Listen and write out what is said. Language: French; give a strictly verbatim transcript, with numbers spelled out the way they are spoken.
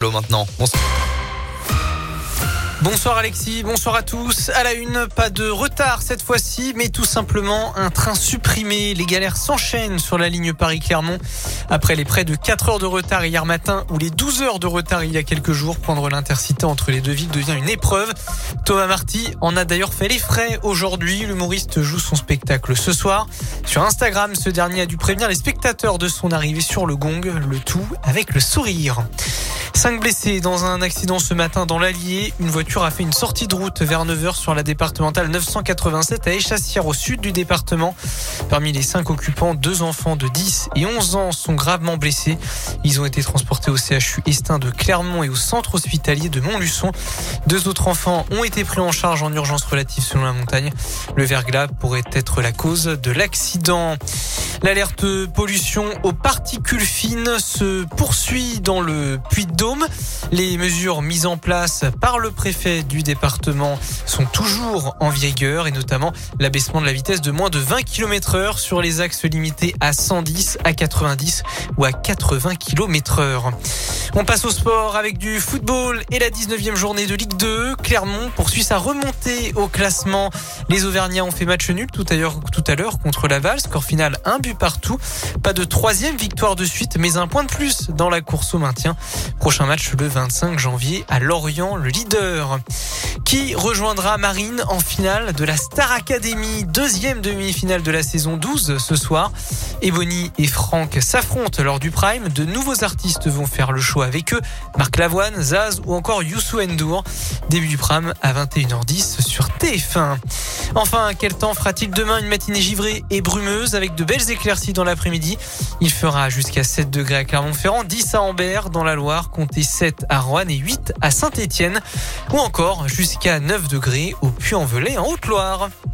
météo maintenant. Bonsoir. Bonsoir Alexis, bonsoir à tous. À la une, pas de retard cette fois-ci, mais tout simplement un train supprimé. Les galères s'enchaînent sur la ligne Paris-Clermont. Après les près de quatre heures de retard hier matin ou les douze heures de retard il y a quelques jours, prendre l'Intercité entre les deux villes devient une épreuve. Thomas Marty en a d'ailleurs fait les frais aujourd'hui. L'humoriste joue son spectacle ce soir. Sur Instagram, ce dernier a dû prévenir les spectateurs de son arrivée sur le gong, le tout avec le sourire. Cinq blessés dans un accident ce matin dans l'Allier. Une voiture a fait une sortie de route vers neuf heures sur la départementale neuf cent quatre-vingt-sept à Échassières au sud du département. Parmi les cinq occupants, deux enfants de dix et onze ans sont gravement blessés. Ils ont été transportés au C H U Estin de Clermont et au centre hospitalier de Montluçon. Deux autres enfants ont été pris en charge en urgence relative selon la montagne. Le verglas pourrait être la cause de l'accident. L'alerte pollution aux particules fines se poursuit dans le Puy-de-Dôme. Les mesures mises en place par le préfet du département sont toujours en vigueur et notamment l'abaissement de la vitesse de moins de vingt kilomètres heure sur les axes limités à cent dix, à quatre-vingt-dix ou à quatre-vingts kilomètres heure. On passe au sport avec du football et la dix-neuvième journée de Ligue deux. Clermont poursuit sa remontée au classement. Les Auvergnats ont fait match nul tout à l'heure, tout à l'heure contre Laval. Score final un but partout. Pas de troisième victoire de suite, mais un point de plus dans la course au maintien. Prochain match le vingt-cinq janvier à Lorient, le leader. Qui rejoindra Marine en finale de la Star Academy, deuxième demi-finale de la saison douze ce soir. Ebony et Franck s'affrontent lors du Prime. De nouveaux artistes vont faire le show avec eux. Marc Lavoine, Zaz ou encore Youssou N'Dour. Début du Prime à vingt et une heures dix sur T F un. Enfin, quel temps fera-t-il demain? Une matinée givrée et brumeuse avec de belles éclaircies dans l'après-midi. Il fera jusqu'à sept degrés à Clermont-Ferrand, dix à Ambert dans la Loire, comptez sept à Roanne et huit à Saint-Étienne. Ou encore jusqu'à neuf degrés au Puy-en-Velay en Haute-Loire.